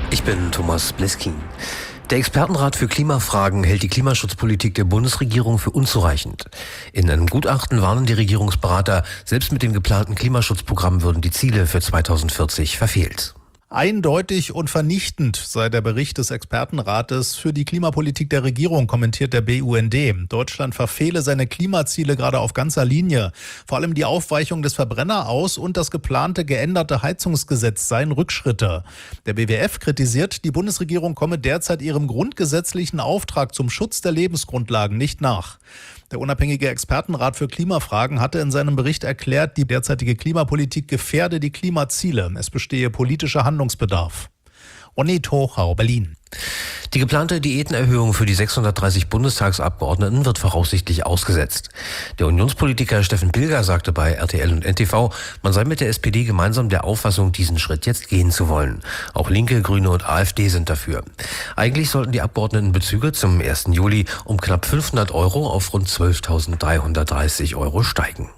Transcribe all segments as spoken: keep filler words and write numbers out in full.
Ich bin Thomas Bliskin. Der Expertenrat für Klimafragen hält die Klimaschutzpolitik der Bundesregierung für unzureichend. In einem Gutachten warnen die Regierungsberater, selbst mit dem geplanten Klimaschutzprogramm würden die Ziele für zweitausendvierzig verfehlt. Eindeutig und vernichtend sei der Bericht des Expertenrates für die Klimapolitik der Regierung, kommentiert der B U N D. Deutschland verfehle seine Klimaziele gerade auf ganzer Linie. Vor allem die Aufweichung des Verbrenneraus- und das geplante geänderte Heizungsgesetz seien Rückschritte. Der B W F kritisiert, die Bundesregierung komme derzeit ihrem grundgesetzlichen Auftrag zum Schutz der Lebensgrundlagen nicht nach. Der unabhängige Expertenrat für Klimafragen hatte in seinem Bericht erklärt, die derzeitige Klimapolitik gefährde die Klimaziele. Es bestehe politischer Handlungsbedarf. Ronny Tochau, Berlin. Die geplante Diätenerhöhung für die sechshundertdreißig Bundestagsabgeordneten wird voraussichtlich ausgesetzt. Der Unionspolitiker Steffen Pilger sagte bei R T L und N T V, man sei mit der S P D gemeinsam der Auffassung, diesen Schritt jetzt gehen zu wollen. Auch Linke, Grüne und AfD sind dafür. Eigentlich sollten die Abgeordnetenbezüge zum ersten Juli um knapp fünfhundert Euro auf rund zwölftausenddreihundertdreißig Euro steigen.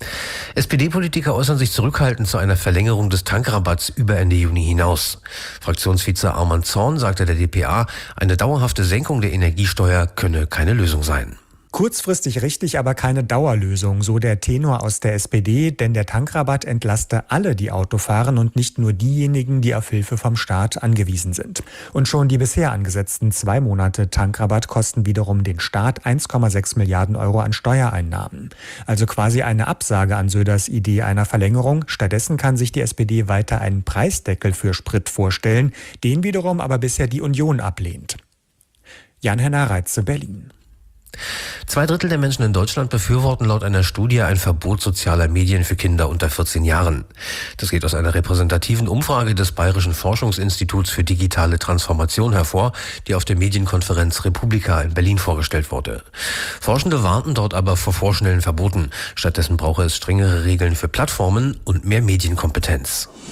S P D-Politiker äußern sich zurückhaltend zu einer Verlängerung des Tankrabatts über Ende Juni hinaus. Fraktionsvize Arman Zorn sagte der D P A, eine dauerhafte Senkung der Energiesteuer könne keine Lösung sein. Kurzfristig richtig, aber keine Dauerlösung, so der Tenor aus der S P D, denn der Tankrabatt entlaste alle, die Auto fahren und nicht nur diejenigen, die auf Hilfe vom Staat angewiesen sind. Und schon die bisher angesetzten zwei Monate Tankrabatt kosten wiederum den Staat eins Komma sechs Milliarden Euro an Steuereinnahmen. Also quasi eine Absage an Söders Idee einer Verlängerung. Stattdessen kann sich die S P D weiter einen Preisdeckel für Sprit vorstellen, den wiederum aber bisher die Union ablehnt. Jan-Henner Reitze, Berlin. Zwei Drittel der Menschen in Deutschland befürworten laut einer Studie ein Verbot sozialer Medien für Kinder unter vierzehn Jahren. Das geht aus einer repräsentativen Umfrage des Bayerischen Forschungsinstituts für digitale Transformation hervor, die auf der Medienkonferenz Republika in Berlin vorgestellt wurde. Forschende warnten dort aber vor vorschnellen Verboten. Stattdessen brauche es strengere Regeln für Plattformen und mehr Medienkompetenz.